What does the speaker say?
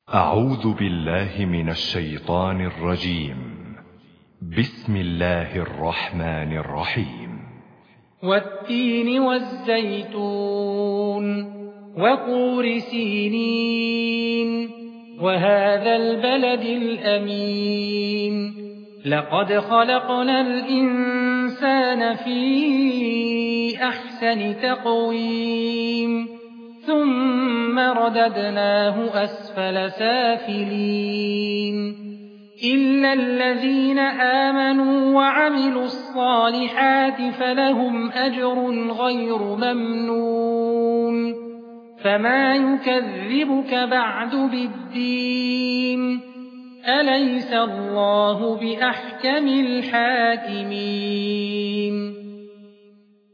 أعوذ بالله من الشيطان الرجيم. بسم الله الرحمن الرحيم. والتين والزيتون وطور سينين وهذا البلد الأمين لقد خلقنا الإنسان في أحسن تقويم ثم رددناه أسفل سافلين إلا الذين آمنوا وعملوا الصالحات فلهم أجر غير ممنون فما يكذبك بعد بالدين أليس الله بأحكم الحاكمين